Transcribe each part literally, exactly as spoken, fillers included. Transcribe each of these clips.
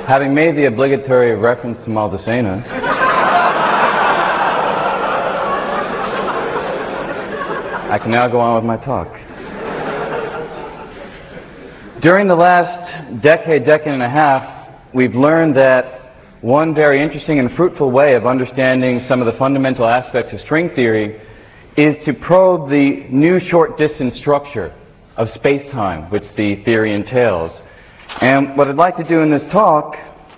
Having made the obligatory reference to Maldacena, I can now go on with my talk. During the last decade, decade and a half, we've learned that one very interesting and fruitful way of understanding some of the fundamental aspects of string theory is to probe the new short-distance structure of space-time, which the theory entails. And what I'd like to do in this talk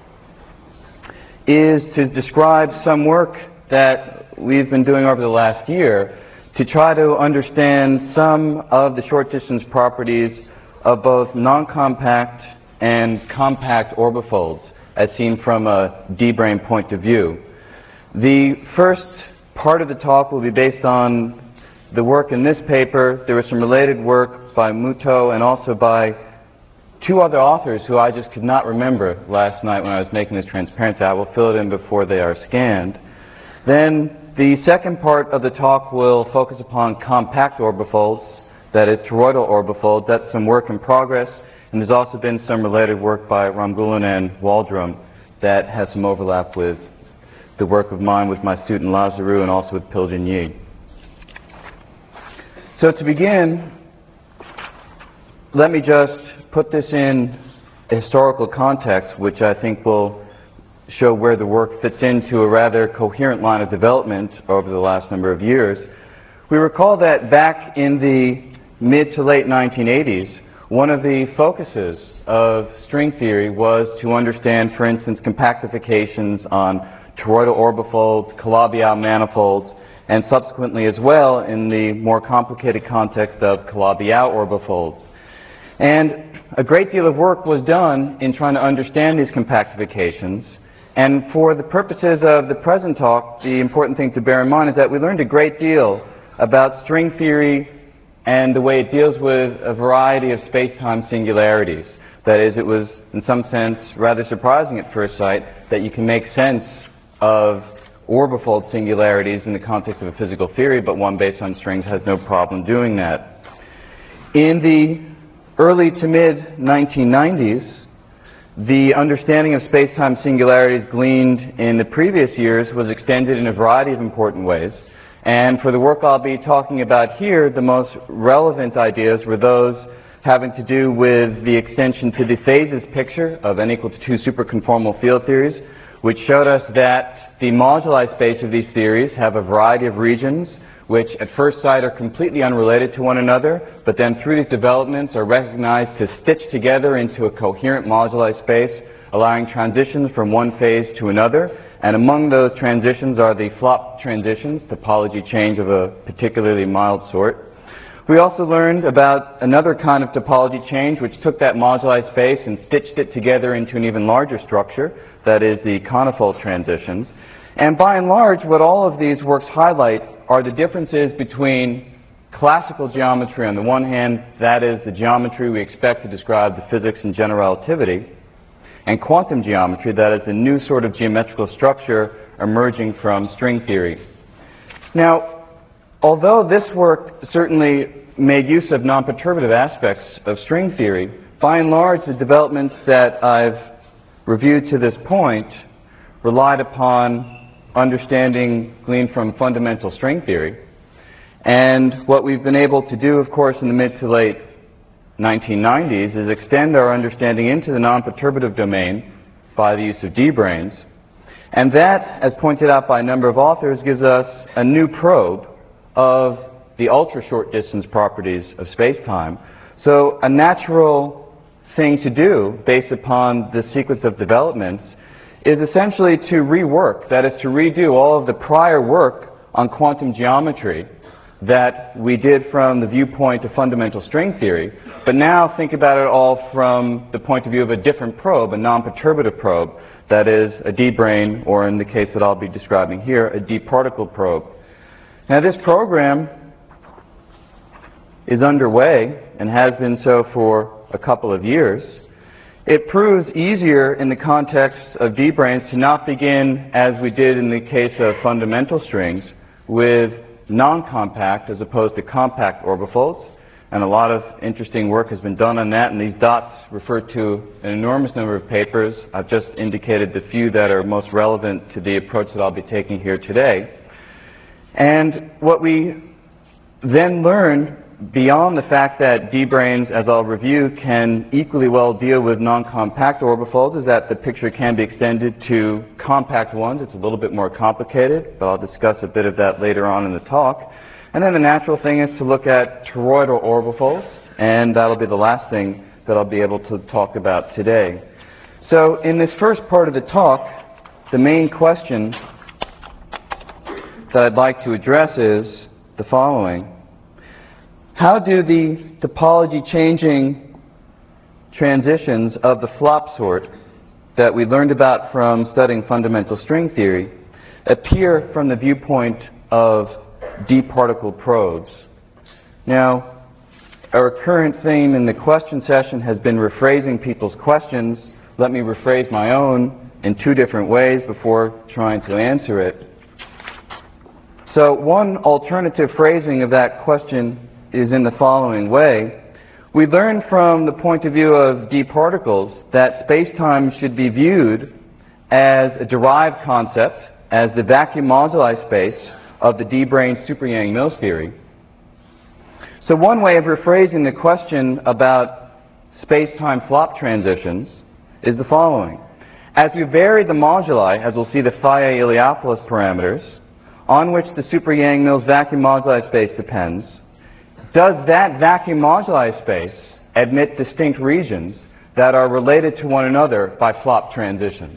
is to describe some work that we've been doing over the last year to try to understand some of the short-distance properties of both non-compact and compact orbifolds, as seen from a D-brane point of view. The first part of the talk will be based on the work in this paper. There was some related work by Muto and also by two other authors who I just could not remember last night when I was making this transparency. I will fill it in before they are scanned. Then the second part of the talk will focus upon compact orbifolds, that is toroidal orbifolds. That's some work in progress, and there's also been some related work by Ramgoolan and Waldron that has some overlap with the work of mine with my student Lazarou and also with Piljan Yi. So to begin, let me just put this in a historical context, which I think will show where the work fits into a rather coherent line of development over the last number of years. We recall that back in the mid to late nineteen eighties, one of the focuses of string theory was to understand, for instance, compactifications on toroidal orbifolds, Calabi-Yau manifolds, and subsequently as well in the more complicated context of Calabi-Yau orbifolds. And a great deal of work was done in trying to understand these compactifications. And for the purposes of the present talk, the important thing to bear in mind is that we learned a great deal about string theory and the way it deals with a variety of space-time singularities. That is, it was, in some sense, rather surprising at first sight that you can make sense of orbifold singularities in the context of a physical theory, but one based on strings has no problem doing that. In the early to mid nineteen nineties, the understanding of space-time singularities gleaned in the previous years was extended in a variety of important ways. And for the work I'll be talking about here, the most relevant ideas were those having to do with the extension to the phases picture of n equal to two superconformal field theories, which showed us that the moduli space of these theories have a variety of regions which at first sight are completely unrelated to one another, but then through these developments are recognized to stitch together into a coherent moduli space, allowing transitions from one phase to another. And among those transitions are the flop transitions, topology change of a particularly mild sort. We also learned about another kind of topology change which took that moduli space and stitched it together into an even larger structure, that is the conifold transitions. And by and large, what all of these works highlight are the differences between classical geometry on the one hand, that is the geometry we expect to describe the physics and general relativity, and quantum geometry, that is a new sort of geometrical structure emerging from string theory. Now, although this work certainly made use of non-perturbative aspects of string theory, by and large the developments that I've reviewed to this point relied upon understanding gleaned from fundamental string theory. And what we've been able to do, of course, in the mid to late nineteen nineties is extend our understanding into the non-perturbative domain by the use of D-branes. And that, as pointed out by a number of authors, gives us a new probe of the ultra-short distance properties of space-time. So a natural thing to do, based upon the sequence of developments, is essentially to rework, that is to redo all of the prior work on quantum geometry that we did from the viewpoint of fundamental string theory, but now think about it all from the point of view of a different probe, a non-perturbative probe, that is a D-brane, or in the case that I'll be describing here, a D-particle probe. Now this program is underway and has been so for a couple of years. It proves easier in the context of D-branes to not begin, as we did in the case of fundamental strings, with non-compact as opposed to compact orbifolds. and a lot of interesting work has been done on that, and these dots refer to an enormous number of papers. I've just indicated the few that are most relevant to the approach that I'll be taking here today. And what we then learn, beyond the fact that D-branes, as I'll review, can equally well deal with non-compact orbifolds, is that the picture can be extended to compact ones. It's a little bit more complicated, but I'll discuss a bit of that later on in the talk. And then the natural thing is to look at toroidal orbifolds, and that'll be the last thing that I'll be able to talk about today. So in this first part of the talk, the main question that I'd like to address is the following. How do the topology changing transitions of the flop sort that we learned about from studying fundamental string theory appear from the viewpoint of d-particle probes? Now, our current theme in the question session has been rephrasing people's questions. Let me rephrase my own in two different ways before trying to answer it. So one alternative phrasing of that question is in the following way. We learned from the point of view of d-particles that space-time should be viewed as a derived concept, as the vacuum moduli space of the D-brane Super-Yang-Mills theory. So one way of rephrasing the question about space-time flop transitions is the following. As we vary the moduli, as we'll see the phi A Iliopoulos parameters, on which the Super-Yang-Mills vacuum moduli space depends, does that vacuum moduli space admit distinct regions that are related to one another by flop transitions?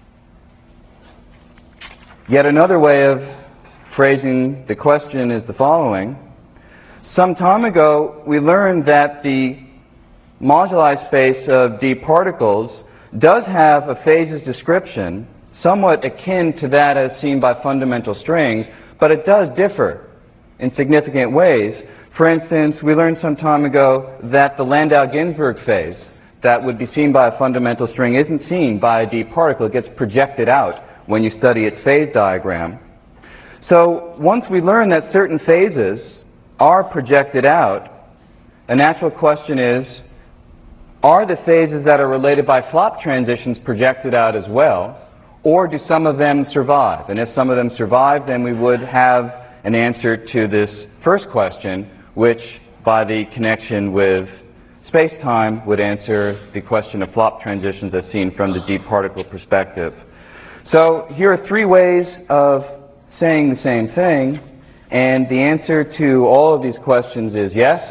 Yet another way of phrasing the question is the following. Some time ago, we learned that the moduli space of d-particles does have a phases description somewhat akin to that as seen by fundamental strings, but it does differ in significant ways. For instance, we learned some time ago that the Landau-Ginzburg phase that would be seen by a fundamental string isn't seen by a d-particle. It gets projected out when you study its phase diagram. So once we learn that certain phases are projected out, a natural question is, are the phases that are related by flop transitions projected out as well, or do some of them survive? And if some of them survive, then we would have an answer to this first question, which by the connection with space-time would answer the question of flop transitions as seen from the d-particle perspective. So here are three ways of saying the same thing, and the answer to all of these questions is yes.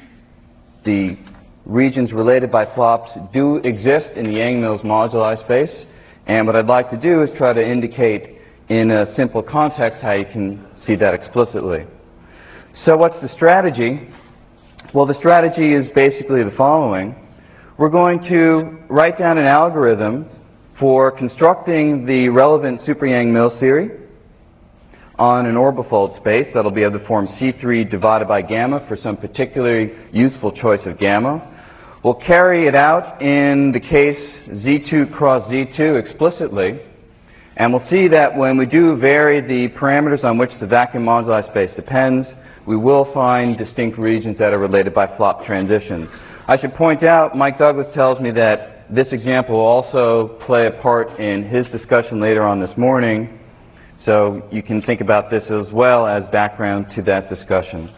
The regions related by flops do exist in the Yang-Mills moduli space, and what I'd like to do is try to indicate in a simple context how you can see that explicitly. So what's the strategy? Well, the strategy is basically the following. We're going to write down an algorithm for constructing the relevant Super-Yang-Mills theory on an orbifold space that'll be of the form C three divided by gamma for some particularly useful choice of gamma. We'll carry it out in the case Z two cross Z two explicitly, and we'll see that when we do vary the parameters on which the vacuum moduli space depends, we will find distinct regions that are related by flop transitions. I should point out, Mike Douglas tells me that this example will also play a part in his discussion later on this morning, so you can think about this as well as background to that discussion.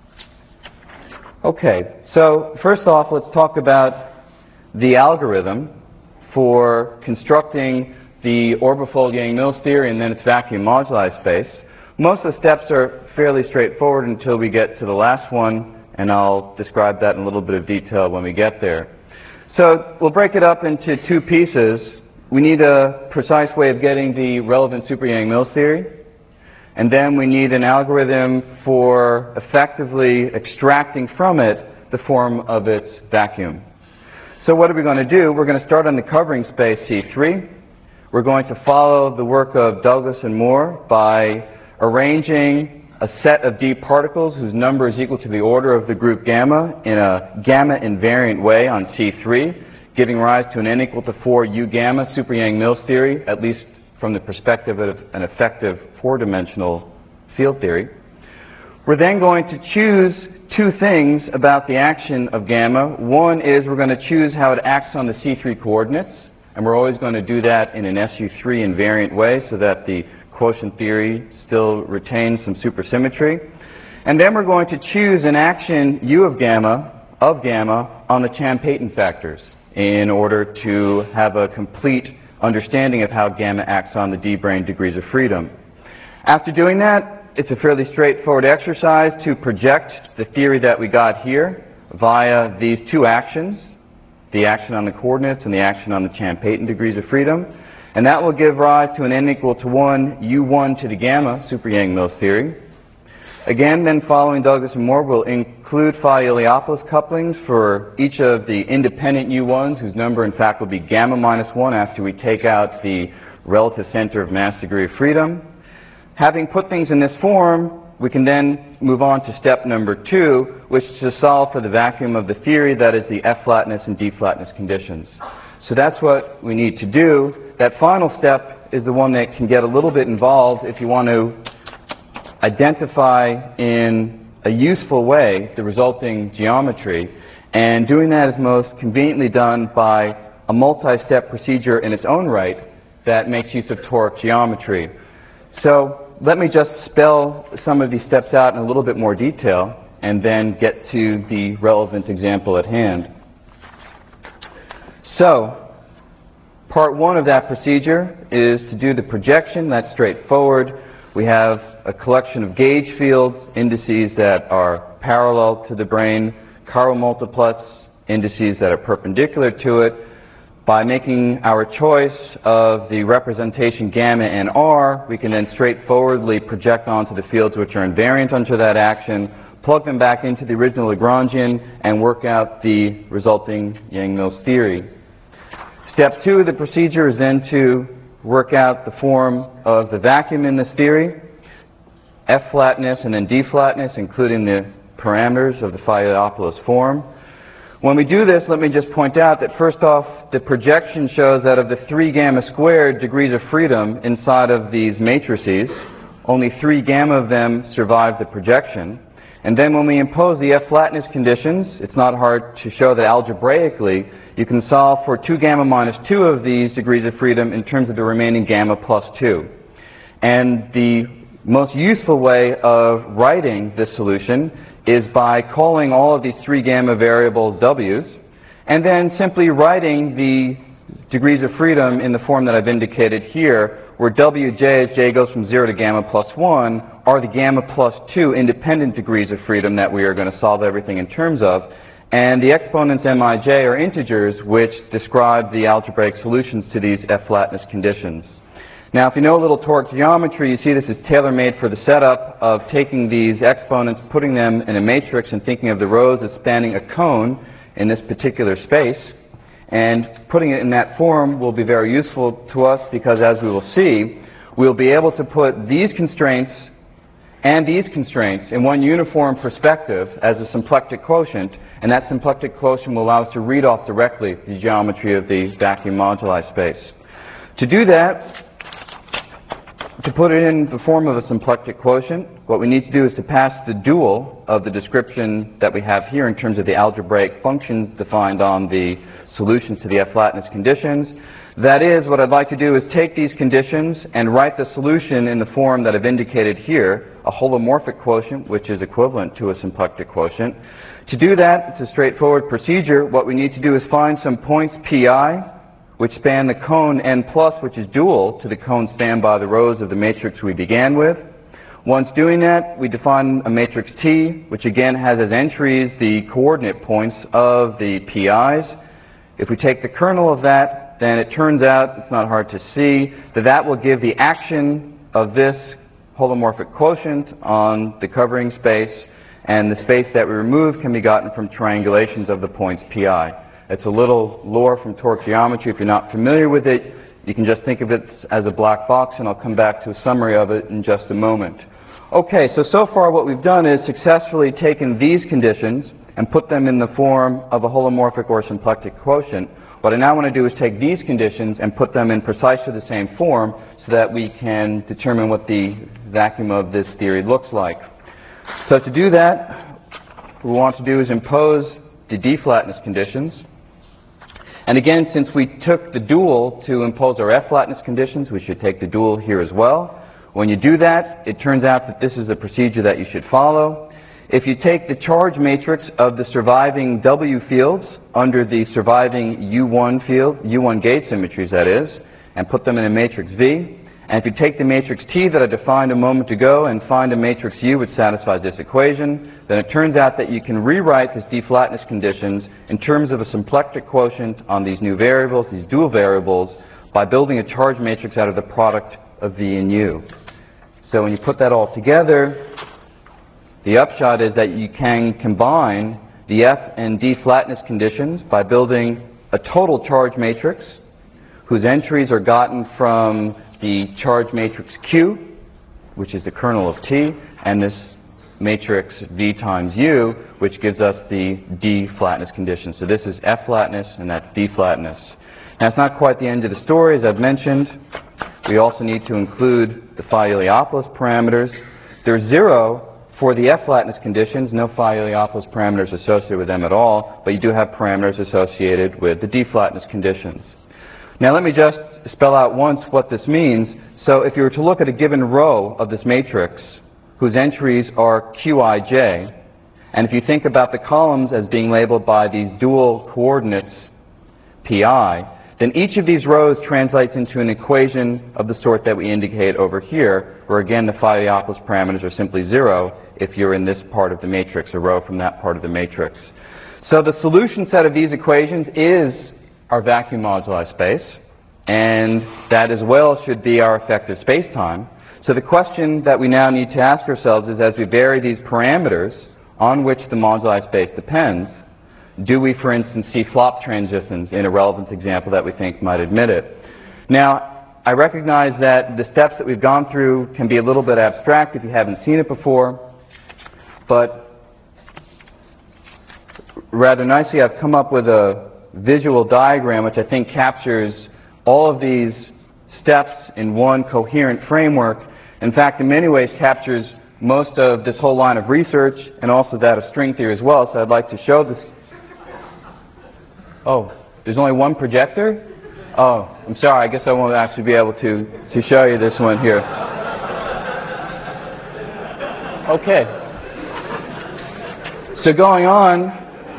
Okay, so first off, let's talk about the algorithm for constructing the orbifold Yang-Mills theory and then its vacuum moduli space. Most of the steps are fairly straightforward until we get to the last one, and I'll describe that in a little bit of detail when we get there. So we'll break it up into two pieces. We need a precise way of getting the relevant Super-Yang-Mills theory, and then we need an algorithm for effectively extracting from it the form of its vacuum. So what are we going to do? We're going to start on the covering space C three. We're going to follow the work of Douglas and Moore by arranging a set of d-particles whose number is equal to the order of the group gamma in a gamma invariant way on C three, giving rise to an n equal to four U gamma Super-Yang-Mills theory, at least from the perspective of an effective four-dimensional field theory. We're then going to choose two things about the action of gamma. One is we're going to choose how it acts on the C three coordinates, and we're always going to do that in an S U three invariant way so that the quotient theory still retains some supersymmetry. And then we're going to choose an action U of gamma, of gamma, on the Chern-Payton factors in order to have a complete understanding of how gamma acts on the D-brane degrees of freedom. After doing that, it's a fairly straightforward exercise to project the theory that we got here via these two actions, the action on the coordinates and the action on the Chern-Payton degrees of freedom. And that will give rise to an n equal to one u one to the gamma super-Yang-Mills theory. Again, then following Douglas and Moore, we'll include Phi-Iliopoulos couplings for each of the independent u ones, whose number in fact will be gamma minus one after we take out the relative center of mass degree of freedom. Having put things in this form, we can then move on to step number two, which is to solve for the vacuum of the theory, that is the F-flatness and D-flatness conditions. So that's what we need to do. That final step is the one that can get a little bit involved if you want to identify in a useful way the resulting geometry. And doing that is most conveniently done by a multi-step procedure in its own right that makes use of toric geometry. So let me just spell some of these steps out in a little bit more detail and then get to the relevant example at hand. So, part one of that procedure is to do the projection. That's straightforward. We have a collection of gauge fields, indices that are parallel to the brane, chiral multiplets, indices that are perpendicular to it. By making our choice of the representation gamma and R, we can then straightforwardly project onto the fields which are invariant under that action, plug them back into the original Lagrangian, and work out the resulting Yang-Mills theory. Step two of the procedure is then to work out the form of the vacuum in this theory, F-flatness and then D-flatness, including the parameters of the Phi-Iliopoulos form. When we do this, let me just point out that first off, the projection shows that of the three gamma squared degrees of freedom inside of these matrices, only three gamma of them survive the projection. And then when we impose the F-flatness conditions, it's not hard to show that algebraically you can solve for two gamma minus two of these degrees of freedom in terms of the remaining gamma plus two. And the most useful way of writing this solution is by calling all of these three gamma variables w's, and then simply writing the degrees of freedom in the form that I've indicated here, where wj, as j goes from zero to gamma plus one, are the gamma plus two independent degrees of freedom that we are going to solve everything in terms of. And the exponents mij are integers which describe the algebraic solutions to these F-flatness conditions. Now, if you know a little toric geometry, you see this is tailor-made for the setup of taking these exponents, putting them in a matrix, and thinking of the rows as spanning a cone in this particular space. And putting it in that form will be very useful to us because, as we will see, we'll be able to put these constraints and these constraints in one uniform perspective as a symplectic quotient, and that symplectic quotient will allow us to read off directly the geometry of the vacuum moduli space. To do that, to put it in the form of a symplectic quotient, what we need to do is to pass the dual of the description that we have here in terms of the algebraic functions defined on the solutions to the F-flatness conditions. That is, what I'd like to do is take these conditions and write the solution in the form that I've indicated here, a holomorphic quotient, which is equivalent to a symplectic quotient. To do that, it's a straightforward procedure. What we need to do is find some points pi, which span the cone n plus, which is dual to the cone spanned by the rows of the matrix we began with. Once doing that, we define a matrix T, which again has as entries the coordinate points of the pi's. If we take the kernel of that, then it turns out, it's not hard to see, that that will give the action of this holomorphic quotient on the covering space, and the space that we remove can be gotten from triangulations of the points pi. It's a little lore from toric geometry. If you're not familiar with it, you can just think of it as a black box, and I'll come back to a summary of it in just a moment. Okay, so so far what we've done is successfully taken these conditions and put them in the form of a holomorphic or symplectic quotient. What I now want to do is take these conditions and put them in precisely the same form so that we can determine what the vacuum of this theory looks like. So to do that, what we want to do is impose the D-flatness conditions. And again, since we took the dual to impose our F-flatness conditions, we should take the dual here as well. When you do that, it turns out that this is the procedure that you should follow. If you take the charge matrix of the surviving W fields under the surviving U one field, U one gauge symmetries that is, and put them in a matrix V, and if you take the matrix T that I defined a moment ago and find a matrix U which satisfies this equation, then it turns out that you can rewrite these D-flatness conditions in terms of a symplectic quotient on these new variables, these dual variables, by building a charge matrix out of the product of V and U. So when you put that all together, the upshot is that you can combine the F and D flatness conditions by building a total charge matrix whose entries are gotten from the charge matrix Q, which is the kernel of T, and this matrix V times U, which gives us the D flatness condition. So this is F flatness and that's D flatness. Now it's not quite the end of the story, as I've mentioned. We also need to include the phi Iliopolis parameters. There's zero for the F flatness conditions, no phi Iliopolis parameters associated with them at all, but you do have parameters associated with the D flatness conditions. Now let me just spell out once what this means. So if you were to look at a given row of this matrix whose entries are Qij, and if you think about the columns as being labeled by these dual coordinates Pi, then each of these rows translates into an equation of the sort that we indicate over here, where again the phi Iliopolis parameters are simply zero if you're in this part of the matrix, a row from that part of the matrix. So the solution set of these equations is our vacuum moduli space, and that as well should be our effective space-time. So the question that we now need to ask ourselves is, as we vary these parameters on which the moduli space depends, do we, for instance, see flop transitions in a relevant example that we think might admit it? Now, I recognize that the steps that we've gone through can be a little bit abstract if you haven't seen it before, but rather nicely I've come up with a visual diagram which I think captures all of these steps in one coherent framework. In fact, in many ways captures most of this whole line of research and also that of string theory as well, so I'd like to show this. Oh, there's only one projector? Oh, I'm sorry, I guess I won't actually be able to, to show you this one here. Okay. So going on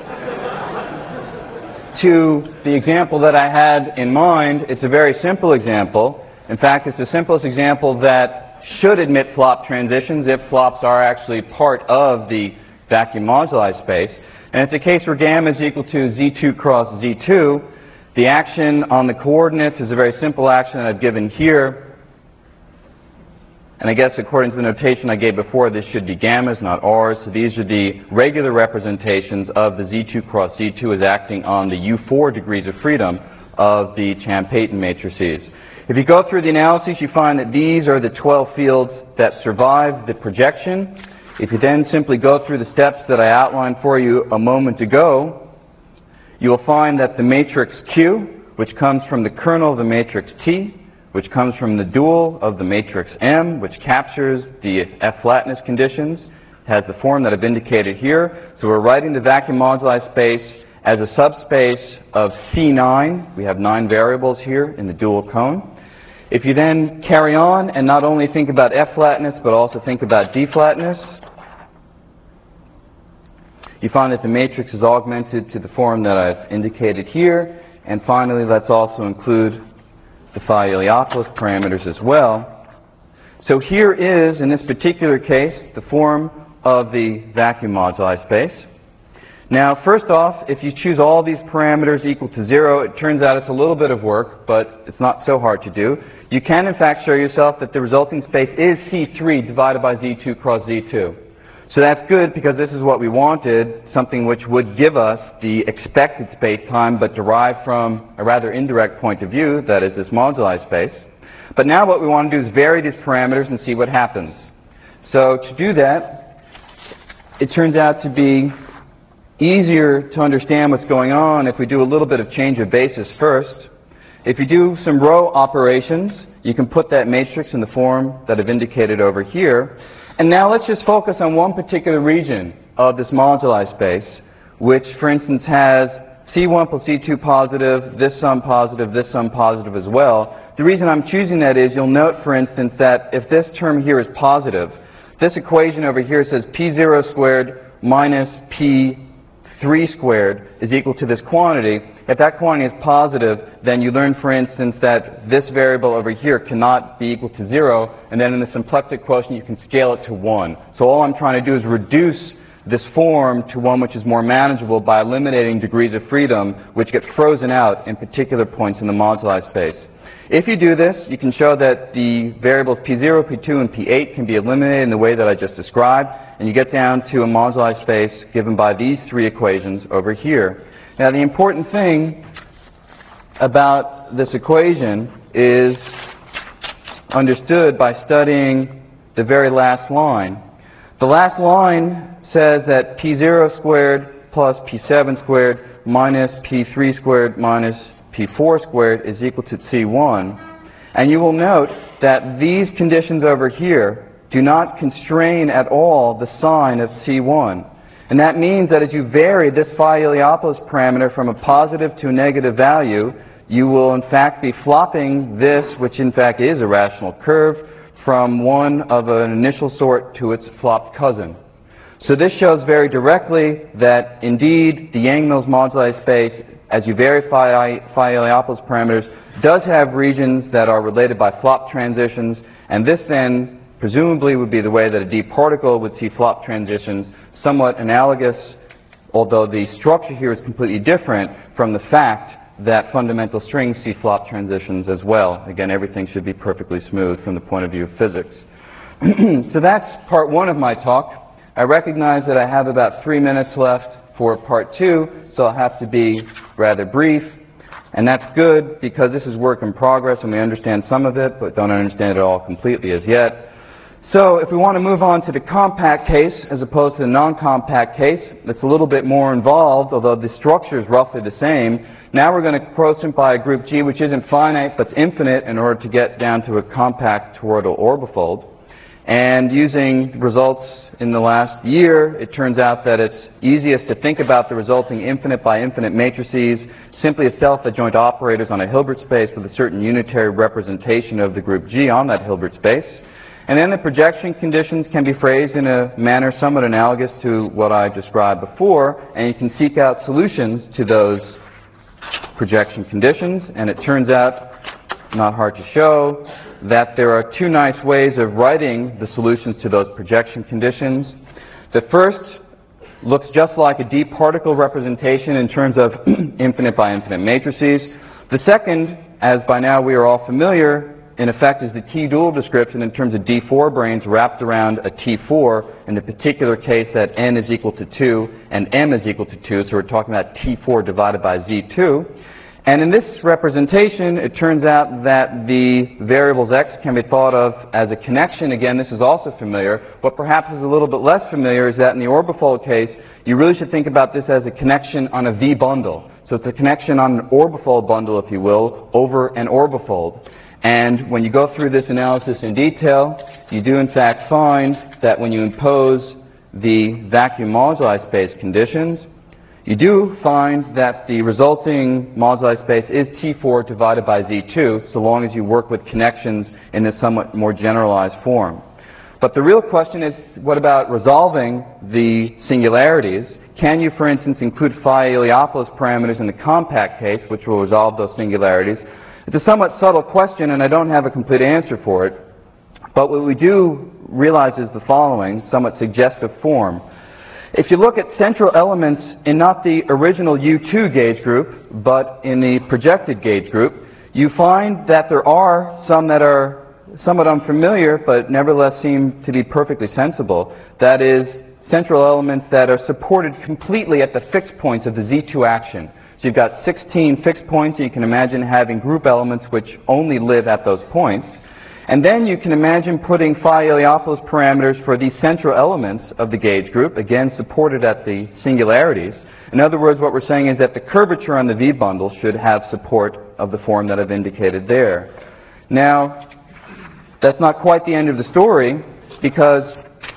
to the example that I had in mind, it's a very simple example. In fact, it's the simplest example that should admit flop transitions if flops are actually part of the vacuum moduli space. And it's a case where gamma is equal to Z two cross Z two. The action on the coordinates is a very simple action that I've given here. And I guess according to the notation I gave before, this should be gammas, not r's. So these are the regular representations of the Z two cross Z two as acting on the U four degrees of freedom of the Champayton matrices. If you go through the analysis, you find that these are the twelve fields that survive the projection. If you then simply go through the steps that I outlined for you a moment ago, you will find that the matrix Q, which comes from the kernel of the matrix T, which comes from the dual of the matrix M, which captures the F flatness conditions, has the form that I've indicated here. So we're writing the vacuum moduli space as a subspace of C nine. We have nine variables here in the dual cone. If you then carry on and not only think about F flatness, but also think about D flatness, you find that the matrix is augmented to the form that I've indicated here. And finally, let's also include the phi Iliopolis parameters as well. So here is, in this particular case, the form of the vacuum moduli space. Now, first off, if you choose all these parameters equal to zero, it turns out it's a little bit of work, but it's not so hard to do. You can, in fact, show yourself that the resulting space is C three divided by Z two cross Z two. So that's good because this is what we wanted, something which would give us the expected space-time but derived from a rather indirect point of view, that is this moduli space. But now what we want to do is vary these parameters and see what happens. So to do that, it turns out to be easier to understand what's going on if we do a little bit of change of basis first. If you do some row operations, you can put that matrix in the form that I've indicated over here. And now let's just focus on one particular region of this moduli space, which, for instance, has C one plus C two positive, this sum positive, this sum positive as well. The reason I'm choosing that is you'll note, for instance, that if this term here is positive, this equation over here says P zero squared minus P three squared is equal to this quantity. If that quantity is positive, then you learn, for instance, that this variable over here cannot be equal to zero, and then in the symplectic quotient you can scale it to one. So all I'm trying to do is reduce this form to one which is more manageable by eliminating degrees of freedom which get frozen out in particular points in the moduli space. If you do this, you can show that the variables P zero, P two, and P eight can be eliminated in the way that I just described, and you get down to a moduli space given by these three equations over here. Now, the important thing about this equation is understood by studying the very last line. The last line says that P zero squared plus P seven squared minus P three squared minus P four squared is equal to C one. And you will note that these conditions over here do not constrain at all the sign of C one. And that means that as you vary this phi Iliopoulos parameter from a positive to a negative value, you will in fact be flopping this, which in fact is a rational curve, from one of an initial sort to its flopped cousin. So this shows very directly that indeed the Yang-Mills moduli space, as you vary phi, phi Iliopoulos parameters, does have regions that are related by flop transitions, and this then presumably would be the way that a D particle would see flop transitions, somewhat analogous, although the structure here is completely different from the fact that fundamental strings see flop transitions as well. Again, everything should be perfectly smooth from the point of view of physics. So that's part one of my talk. I recognize that I have about three minutes left for part two, so I'll have to be rather brief. And that's good because this is work in progress and we understand some of it, but don't understand it all completely as yet. So if we want to move on to the compact case as opposed to the non-compact case, it's a little bit more involved, although the structure is roughly the same. Now we're going to quotient a group G, which isn't finite but infinite, in order to get down to a compact toroidal orbifold. And using results in the last year, it turns out that it's easiest to think about the resulting infinite by infinite matrices simply as self-adjoint operators on a Hilbert space with a certain unitary representation of the group G on that Hilbert space. And then the projection conditions can be phrased in a manner somewhat analogous to what I described before, and you can seek out solutions to those projection conditions. And it turns out, not hard to show, that there are two nice ways of writing the solutions to those projection conditions. The first looks just like a D particle representation in terms of infinite by infinite matrices. The second, as by now we are all familiar, in effect is the T-dual description in terms of D four branes wrapped around a T four, in the particular case that n is equal to two and m is equal to two, so we're talking about T four divided by Z two. And in this representation, it turns out that the variables x can be thought of as a connection. Again, this is also familiar. What perhaps is a little bit less familiar is that in the orbifold case, you really should think about this as a connection on a V bundle. So it's a connection on an orbifold bundle, if you will, over an orbifold. And when you go through this analysis in detail, you do in fact find that when you impose the vacuum moduli space conditions, you do find that the resulting moduli space is T four divided by Z two, so long as you work with connections in this somewhat more generalized form. But the real question is, what about resolving the singularities? Can you, for instance, include phi Iliopoulos parameters in the compact case, which will resolve those singularities? It's a somewhat subtle question, and I don't have a complete answer for it. But what we do realize is the following, somewhat suggestive form. If you look at central elements in not the original U two gauge group, but in the projected gauge group, you find that there are some that are somewhat unfamiliar, but nevertheless seem to be perfectly sensible. That is, central elements that are supported completely at the fixed points of the Z two action. So you've got sixteen fixed points, and you can imagine having group elements which only live at those points. And then you can imagine putting phi Iliopoulos parameters for these central elements of the gauge group, again supported at the singularities. In other words, what we're saying is that the curvature on the V bundle should have support of the form that I've indicated there. Now, that's not quite the end of the story, because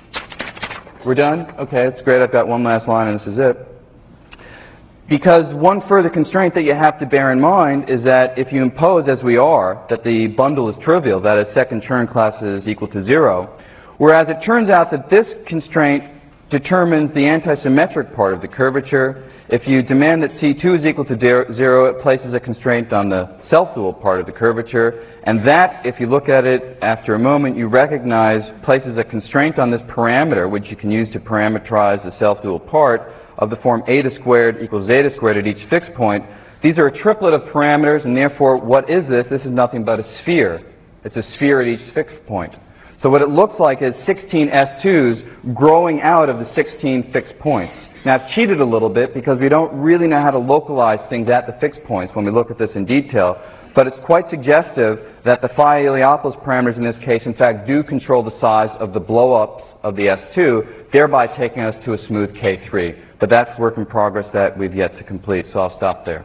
We're done? Okay, that's great. I've got one last line and this is it. Because one further constraint that you have to bear in mind is that if you impose, as we are, that the bundle is trivial, that a second Chern class is equal to zero, whereas it turns out that this constraint determines the antisymmetric part of the curvature. If you demand that C two is equal to zero, it places a constraint on the self-dual part of the curvature, and that, if you look at it after a moment, you recognize places a constraint on this parameter, which you can use to parameterize the self-dual part, of the form eta squared equals zeta squared at each fixed point. These are a triplet of parameters, and therefore, what is this? This is nothing but a sphere. It's a sphere at each fixed point. So what it looks like is sixteen S twos growing out of the sixteen fixed points. Now, I've cheated a little bit because we don't really know how to localize things at the fixed points when we look at this in detail, but it's quite suggestive that the phi Eliopoulos parameters in this case, in fact, do control the size of the blow-ups of the S two, thereby taking us to a smooth K three. But that's work in progress that we've yet to complete, so I'll stop there.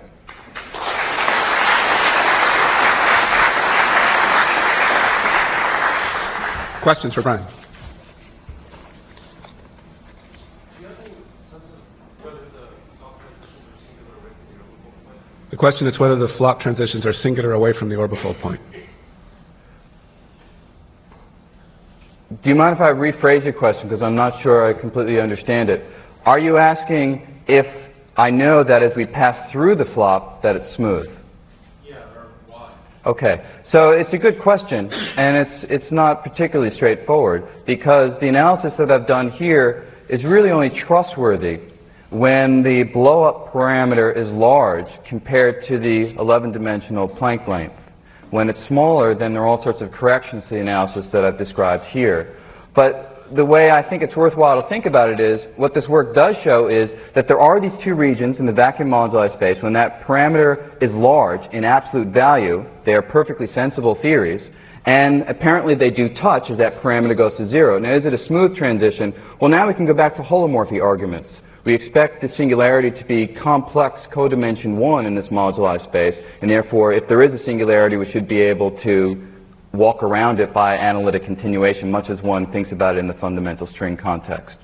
Questions for Brian? The question is whether the flop transitions are singular away from the orbifold point. Do you mind if I rephrase your question, because I'm not sure I completely understand it? Are you asking if I know that as we pass through the flop that it's smooth? Yeah, or why? Okay, so it's a good question, and it's, it's not particularly straightforward, because the analysis that I've done here is really only trustworthy when the blow-up parameter is large compared to the eleven-dimensional Planck length. When it's smaller, then there are all sorts of corrections to the analysis that I've described here. But the way I think it's worthwhile to think about it is, what this work does show is that there are these two regions in the vacuum moduli space. When that parameter is large in absolute value, they are perfectly sensible theories, and apparently they do touch as that parameter goes to zero. Now, is it a smooth transition? Well, now we can go back to holomorphy arguments. We expect the singularity to be complex codimension one in this moduli space, and therefore, if there is a singularity, we should be able to walk around it by analytic continuation, much as one thinks about it in the fundamental string context.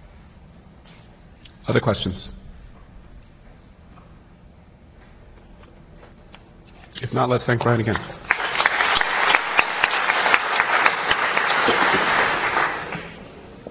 Other questions? If not, let's thank Brian again.